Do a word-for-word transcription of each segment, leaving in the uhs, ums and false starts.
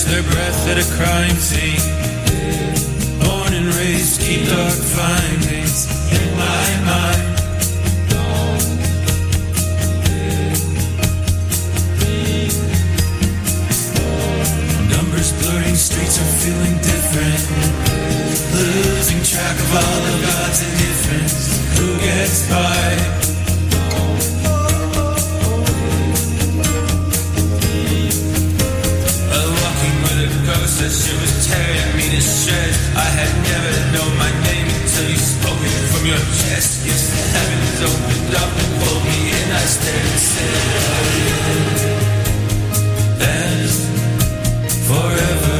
catch their breath at a crime scene. Born and raised, keep dark findings in my mind. Numbers blurring, streets are feeling different. Losing track of all of God's indifference. Who gets by? That she was tearing me to shreds. I had never known my name until you spoke it from your chest. Yes, the heavens opened up and pulled me in. I stared and said, and forever,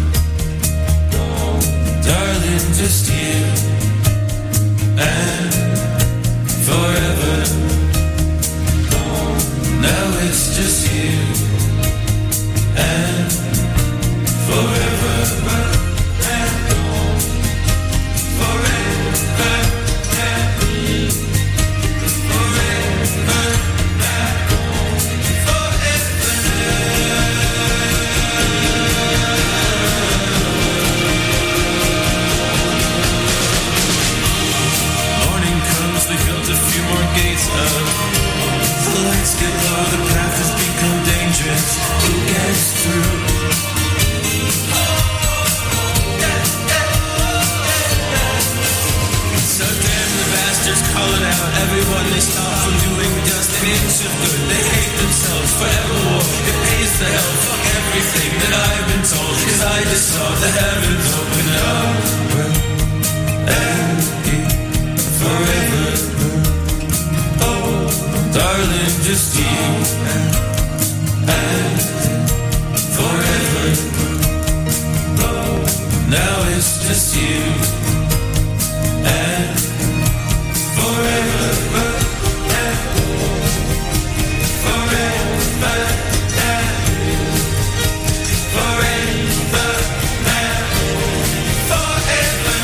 darling, just you. And forever, now it's just you. And forever, and forever, and forever, morning comes, they built a few more gates up. The lights get low, the path has become dangerous. Who gets through? Call it out, everyone they stop from doing just an inch of good. They hate themselves forever war. It pays the hell, fuck everything that I've been told. Cause I just saw the heavens open up. And forever. Oh, darling, just you. And forever. Now it's just you. And forever, and forever, and forever, and forever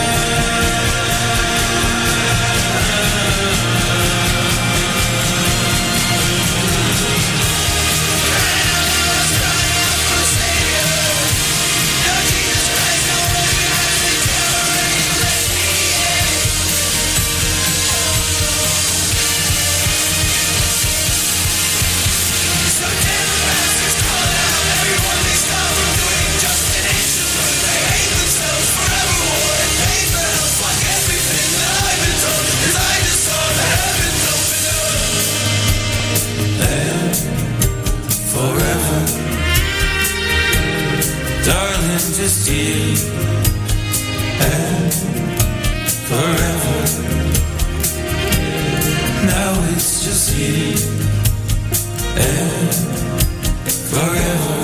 just you, and forever. Now it's just you, and forever.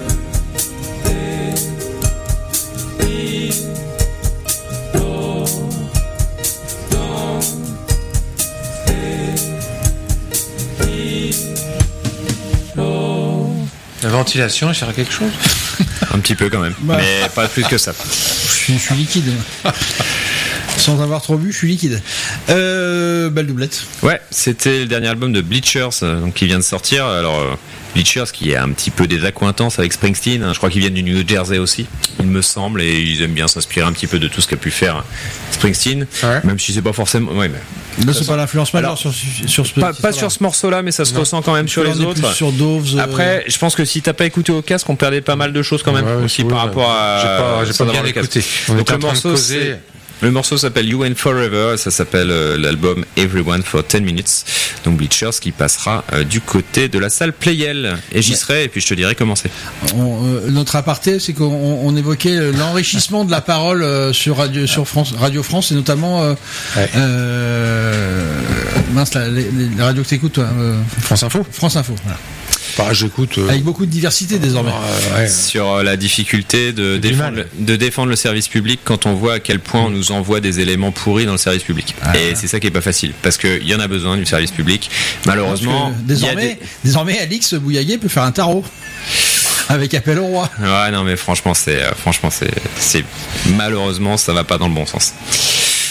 La ventilation, il sert à quelque chose? Un petit peu quand même, bah. Mais pas plus que ça. Je suis, je suis liquide. Sans avoir trop bu, je suis liquide. Euh, belle doublette. Ouais, c'était le dernier album de Bleachers, donc qui vient de sortir. Alors euh, Bleachers, qui est un petit peu des accointances avec Springsteen. Hein, je crois qu'ils viennent du New Jersey aussi, il me semble, et ils aiment bien s'inspirer un petit peu de tout ce qu'a pu faire Springsteen, ouais. Même si c'est pas forcément. Ouais, mais... Là, c'est pas l'influence majeure sur, sur ce Pas, pas sur ce morceau-là, mais ça se non. ressent quand même sur les autres. Sur Doves, euh... Après, je pense que si t'as pas écouté au casque, on perdait pas mal de choses quand même, ouais, aussi oui, par ouais. rapport à. J'ai pas, j'ai pas bien écouté. On Donc le morceau, c'est. Le morceau s'appelle You and Forever, ça s'appelle euh, l'album Everyone for ten minutes. Donc Bleachers qui passera euh, du côté de la salle Playel. Et j'y serai, et puis je te dirai comment c'est. On, euh, notre aparté, c'est qu'on on évoquait l'enrichissement de la parole euh, sur Radio, sur France, Radio France, et notamment euh, ouais. euh, mince, la, les, les radios que t'écoutes, toi. Euh, France Info. France Info, voilà. Bah, j'écoute. Euh... Avec beaucoup de diversité désormais. Euh, ouais. Sur la difficulté de défendre, le, de défendre le service public quand on voit à quel point on nous envoie des éléments pourris dans le service public. Ah, et ouais. c'est ça qui est pas facile. Parce qu'il y en a besoin du service public. Malheureusement. Désormais, des... désormais, Alix Bouillaguet peut faire un tarot. Avec appel au roi. Ouais, non, mais franchement, c'est, euh, franchement, c'est, c'est, malheureusement, ça va pas dans le bon sens.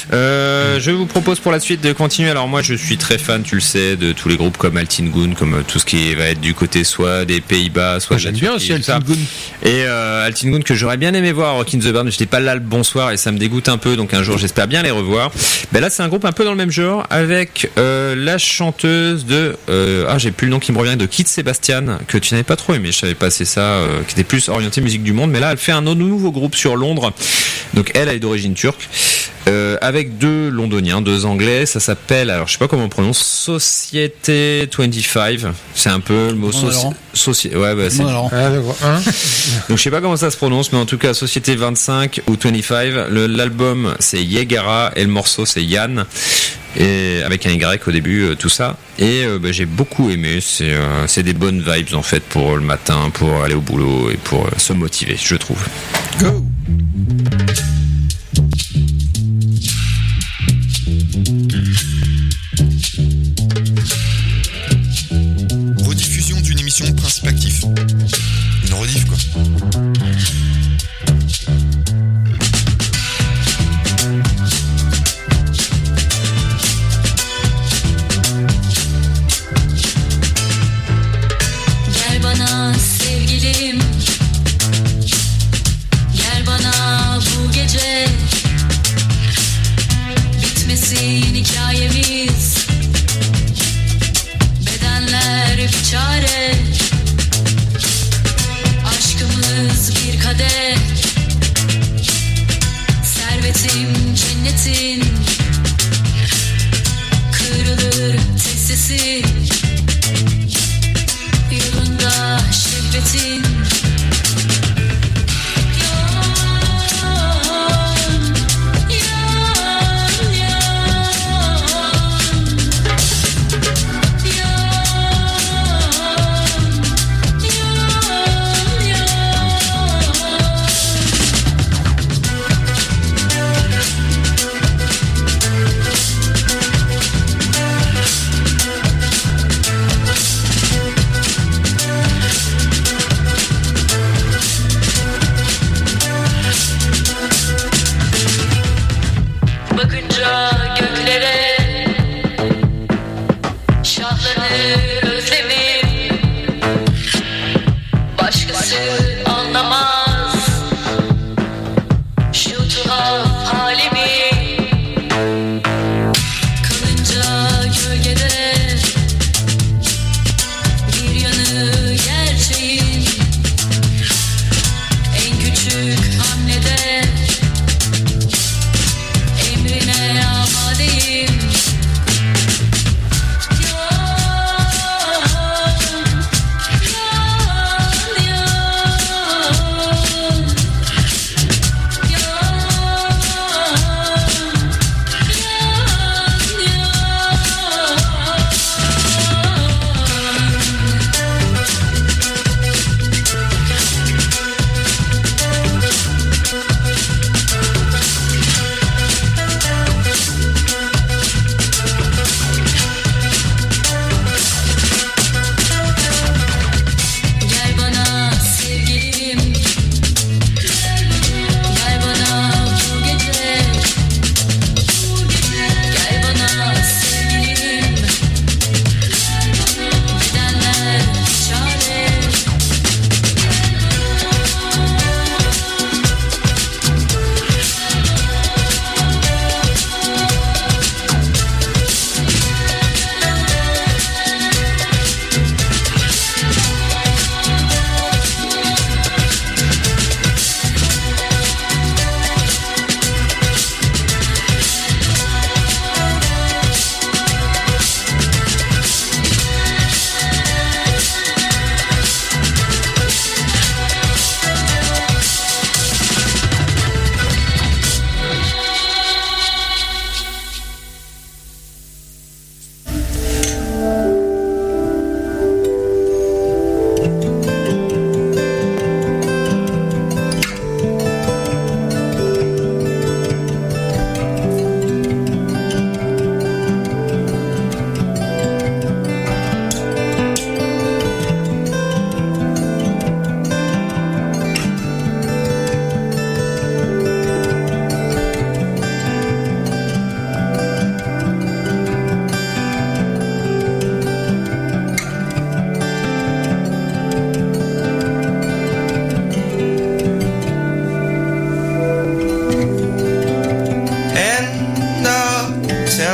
Euh, je vous propose pour la suite de continuer. Alors moi je suis très fan, tu le sais, de tous les groupes comme Altingun, comme tout ce qui va être du côté soit des Pays-Bas, soit oh, j'aime bien aussi Altingun. Et euh, Altingun que j'aurais bien aimé voir Rock in the Burn, j'étais pas là le bonsoir et ça me dégoûte un peu, donc un jour j'espère bien les revoir. Ben là c'est un groupe un peu dans le même genre avec euh, la chanteuse de euh, ah j'ai plus le nom qui me revient, de Kit Sebastian, que tu n'avais pas trop aimé, je savais pas c'est ça, euh, qui était plus orienté musique du monde, mais là elle fait un nouveau groupe sur Londres, donc elle, elle est d'origine turque. Euh, avec deux londoniens, deux anglais, ça s'appelle, alors je sais pas comment on prononce, Société vingt-cinq, c'est un peu le mot soci... Soci... ouais bah c'est ah, donc je sais pas comment ça se prononce, mais en tout cas Société vingt-cinq ou vingt-cinq, le, l'album c'est Yegara et le morceau c'est Yann, et avec un Y au début, euh, tout ça, et euh, bah, j'ai beaucoup aimé, c'est, euh, c'est des bonnes vibes en fait pour le matin, pour aller au boulot et pour euh, se motiver, je trouve. Go. Rediffusion d'une émission Principe Actif. Une rediff quoi. Gel bana sevgilim, gel bana bu gece, bitmesin hikayemiz, bedenler bir çare, aşkımız bir kadeh, servetim cennetin, kırılır tek sesi, yolunda şehvetin.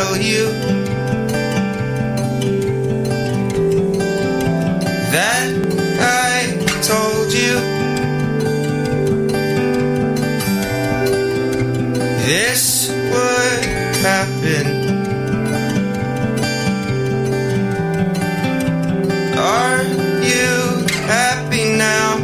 tell you that I told you this would happen. Are you happy now?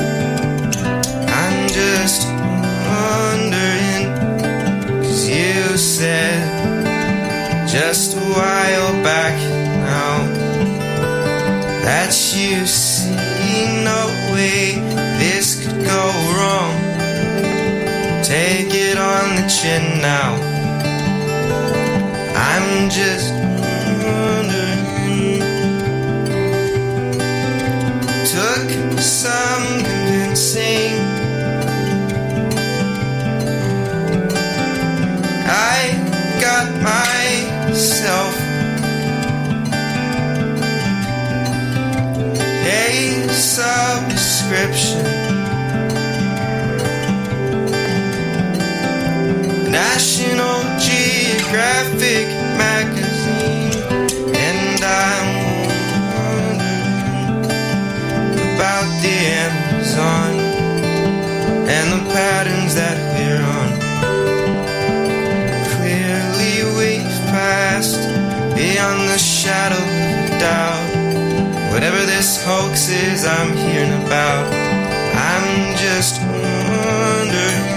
I'm just wondering, 'cause you said just a while back now that you see no way this could go wrong. Take it on the chin now. I'm just wondering. Took some convincing. I got myself a subscription. National Geographic magazine, and I'm wondering about the Amazon and the patterns that we're on. Clearly we've passed beyond the shadow of doubt. Whatever this hoax is I'm hearing about, I'm just wondering.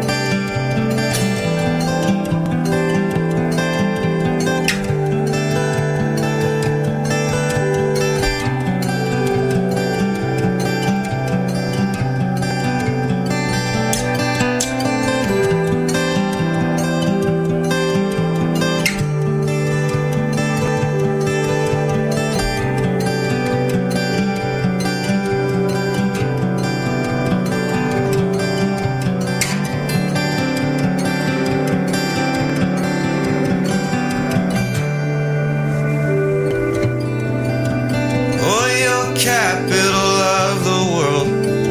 Capital of the world,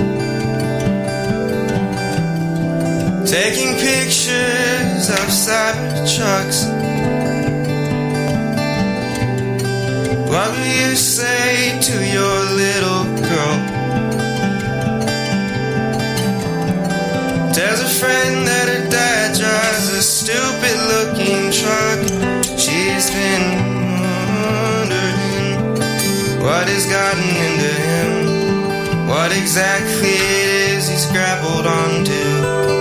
taking pictures of Cybertrucks. What will you say to your little girl? Tells a friend that her dad drives a stupid looking truck. She's been what has gotten into him? What exactly it is he's grappled onto?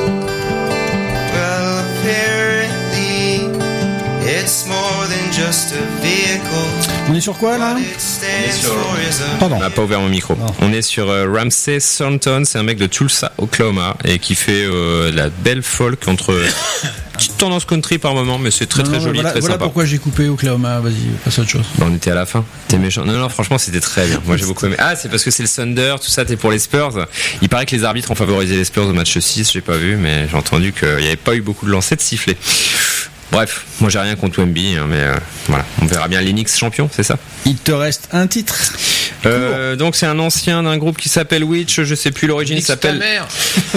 Well, apparently it's more than just a vehicle. On est sur quoi là? On est sur... Pardon. On n'a pas ouvert mon micro. Non. On est sur euh, Ramsey Thornton, c'est un mec de Tulsa, Oklahoma, et qui fait euh, la belle folk entre petite tendance country par moment, mais c'est très non, très non, joli, voilà, très voilà sympa. Pourquoi j'ai coupé Oklahoma. Vas-y, passe à autre chose. Bon, on était à la fin. T'es méchant. Non, non, franchement, c'était très bien. Moi, j'ai beaucoup aimé. Ah, c'est parce que c'est le Thunder, tout ça. T'es pour les Spurs. Il paraît que les arbitres ont favorisé les Spurs au match six. J'ai pas vu, mais j'ai entendu qu'il n'y avait pas eu beaucoup de lancers de sifflets. Bref, moi j'ai rien contre Wemby, hein, mais euh, voilà, on verra bien les Knicks champions, c'est ça. Il te reste un titre. Euh, donc c'est un ancien d'un groupe qui s'appelle Witch, je sais plus l'origine, il s'appelle. Ta mère.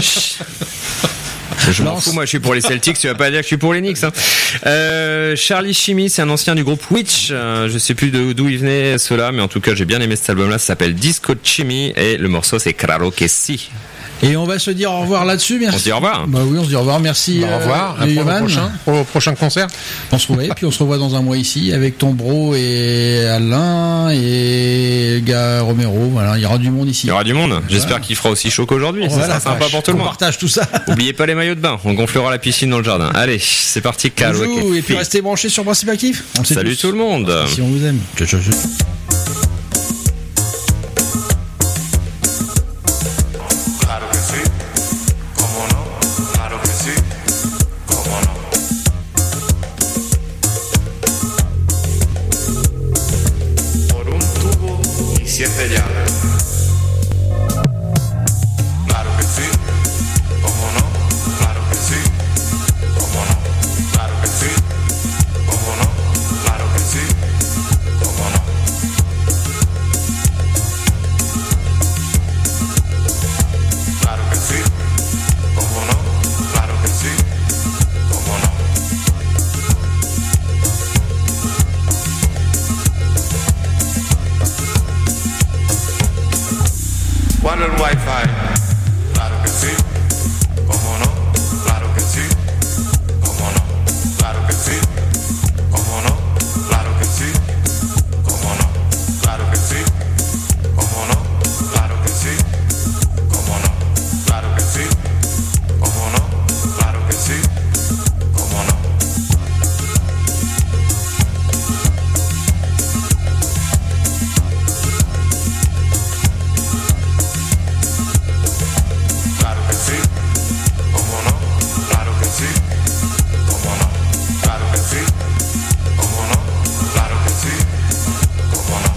Je m'en fous, moi je suis pour les Celtics, tu vas pas dire que je suis pour les Knicks. Hein. Euh, Charlie Shimmy, c'est un ancien du groupe Witch, euh, je sais plus d'où il venait ceux-là, mais en tout cas j'ai bien aimé cet album-là, ça s'appelle Disco Chimmy et le morceau c'est Claro que si. Et on va se dire au revoir là-dessus, merci. On se dit au revoir. Bah oui, on se dit au revoir, merci. Bah, au revoir, euh, au prochain, au prochain concert. On se revoit, puis on se revoit dans un mois ici avec ton bro et Alain et gars Romero. Voilà, il y aura du monde ici. Il y aura du monde. J'espère voilà. qu'il fera aussi chaud qu'aujourd'hui. Ça voilà, sera sympa pour tout le monde. On partage tout ça. Oubliez pas les maillots de bain. On gonflera la piscine dans le jardin. Allez, c'est parti. Bisous, et puis restez branchés sur Principe Actif. Salut tout le monde. Si on vous aime. Ciao, ciao, ciao. Siete llaves. Claro que sí, cómo no, claro que sí, cómo no, claro que sí, cómo no, claro que sí, cómo no. Claro que sí, cómo no, claro que sí, cómo no. del wifi. Claro que sí, cómo no, claro que sí, cómo no, claro que sí, cómo no, claro que sí, cómo no, claro que sí, cómo no, claro que sí, cómo no, claro que sí, cómo no, claro que sí, cómo no. Claro que sí, cómo no, claro que sí, cómo no, claro que sí, cómo no, claro que sí, cómo no.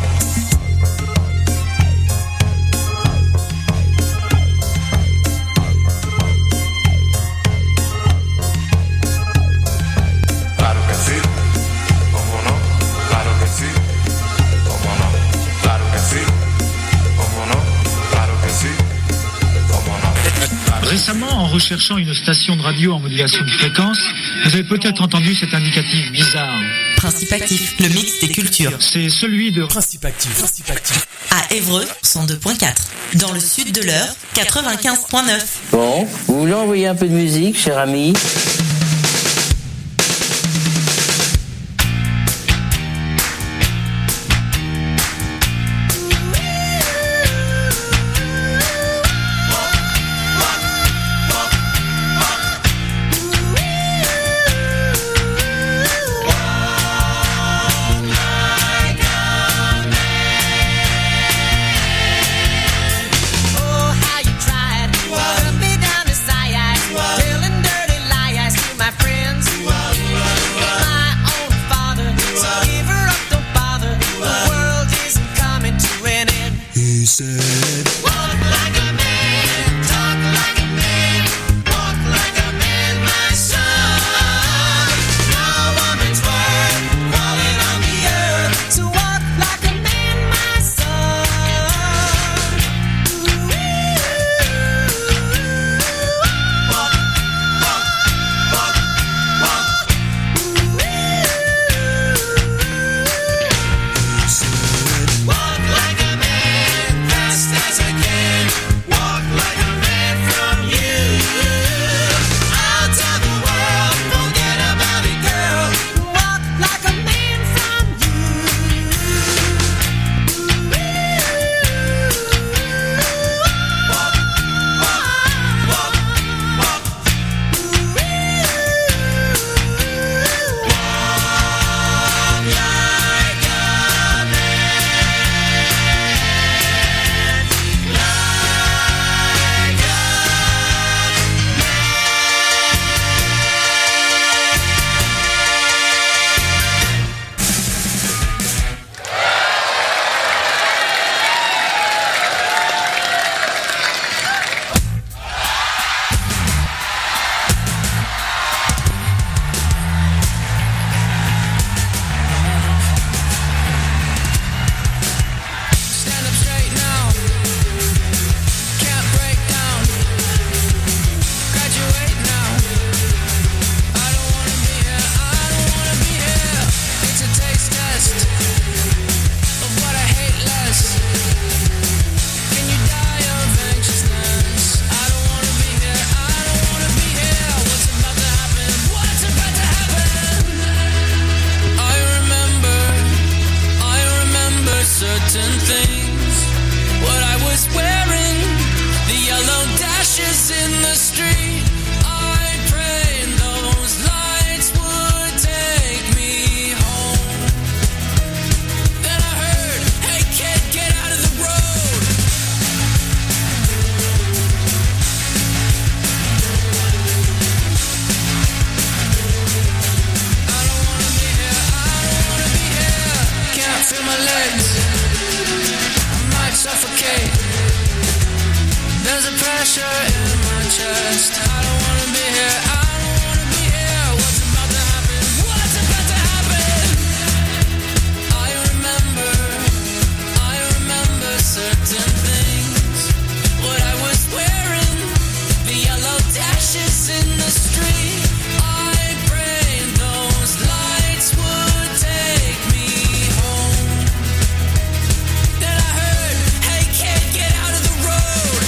Claro que sí, cómo no, claro que sí, cómo no, claro que sí, cómo no, claro que sí, cómo no. Récemment, en recherchant une station de radio en modulation de fréquence, vous avez peut-être entendu cet indicatif bizarre. Principe actif, le mix des cultures. C'est celui de Principe actif, principe actif. À Évreux, cent deux point quatre. Dans le sud de l'Eure, quatre-vingt-quinze point neuf. Bon, vous voulez envoyer un peu de musique, cher ami? Oh, how you tried. Put me down to side, telling dirty lies to my friends. My own father, so give her up, don't bother. The world isn't coming to an end. He said, Walk like a man, talk like a man, walk like a man, my son. No woman's worth falling on the earth, so walk like a man, my son. Walk, walk, walk, walk. Walk like a man, fast as I can. Walk like a man from you. I'll tell the world, forget about it, girl. Walk like a man from you. Walk, walk, walk, walk. Walk like a man. Stand up straight now. Can't break down. Graduate now. I don't wanna be here. I don't wanna be here. It's a taste test of what I hate less. Can you die of anxiousness? I don't wanna be here. I don't wanna be here. What's about to happen? What's about to happen? I remember. I remember certain things. What I was wearing, the yellow dashes in the street. I prayed those lights would take me home. Then I heard, hey kid, get out of the road. I don't wanna be here. I don't wanna be here. Can't feel my legs. I might suffocate. There's a pressure in my chest. I don't wanna be here. I don't wanna be here. What's about to happen? What's about to happen? I remember. I remember certain things. What I was wearing, the yellow dashes in the street. I prayed those lights would take me home. Then I heard, hey kid, get out of the road.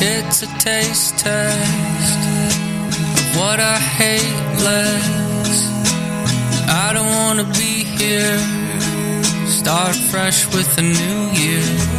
It's a taste test of what I hate less. I don't wanna be here. Start fresh with a new year.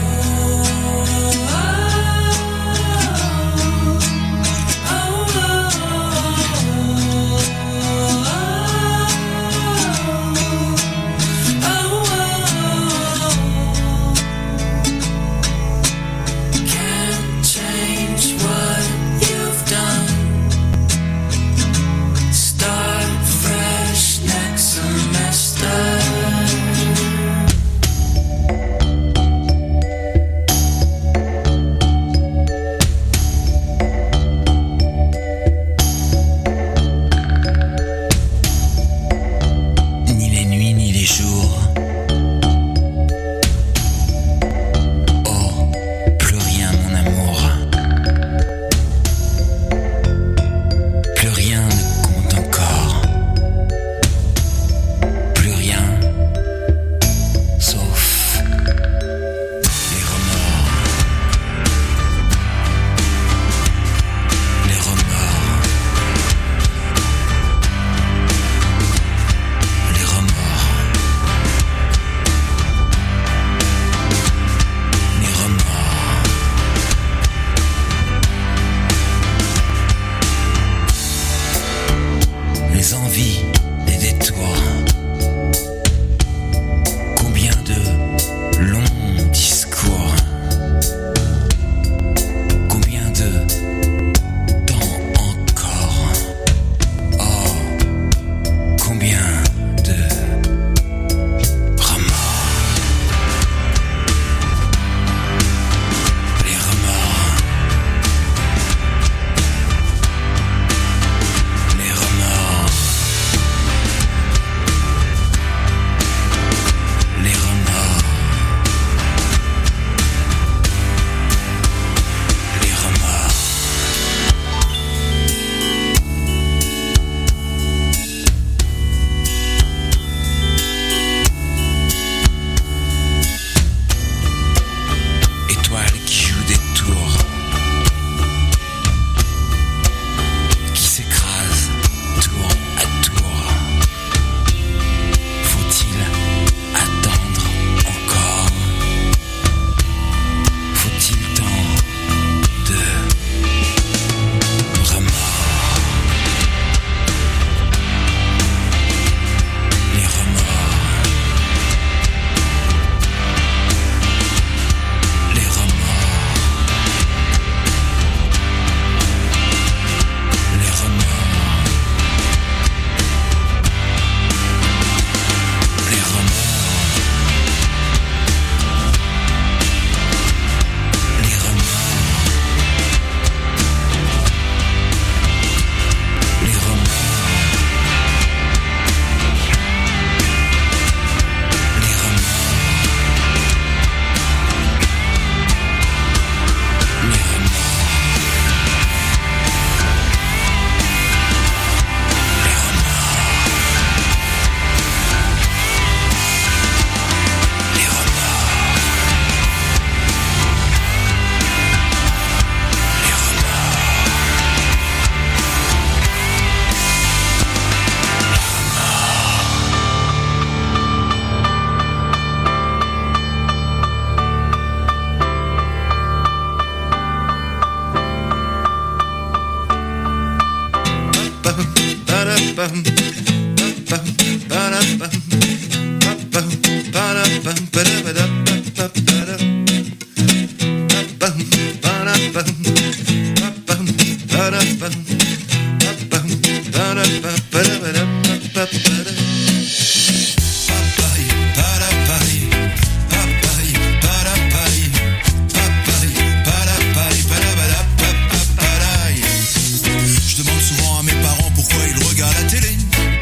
Je demande souvent à mes parents pourquoi ils regardent la télé.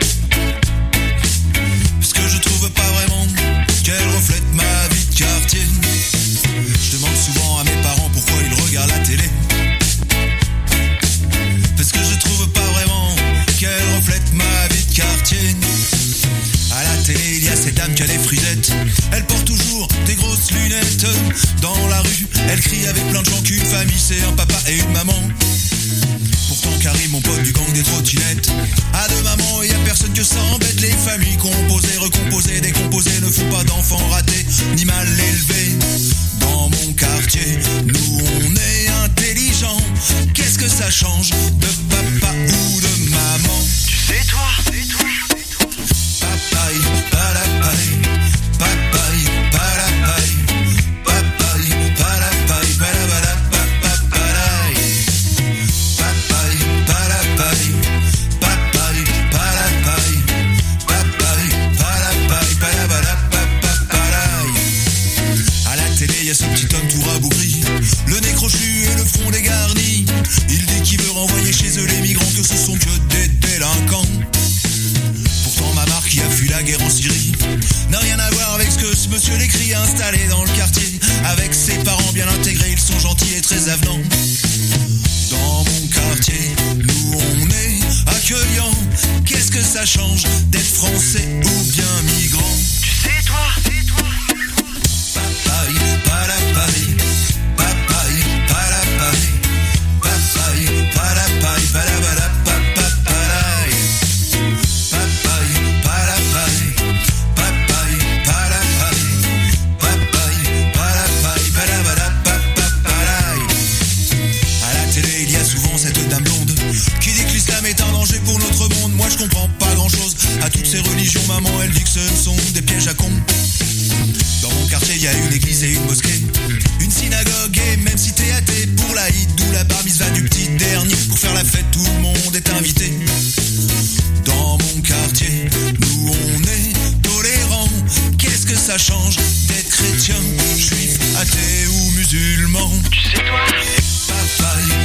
plein de gens qu'une famille c'est un papa et une maman. Pourtant Karim, mon pote du gang des trottinettes, a deux mamans et y a personne que ça embête. Les familles composées, recomposées, décomposées ne font pas d'enfants ratés ni mal élevés. Dans mon quartier, nous on est intelligents. Qu'est-ce que ça change de papa ou de maman? Tu sais toi, tu sais toi. Papaï, palapaï, papaï, palapaï, papaï, palapaï, palabala, papapaï, papaï, palapaï, papaï, palapaï, papaï, palapaï, palabala, papapaï. À la télé, y a ce petit homme tout rabougri, le nez crochu et le front dégarni. Il dit qu'il veut renvoyer chez eux les migrants, que ce sont que des délinquants. Pourtant ma marque qui a fui la guerre en Syrie n'a rien à voir avec ce que ce monsieur l'écrit. Installé dans le quartier avec ses parents bien intégrés, ils sont gentils et très avenants.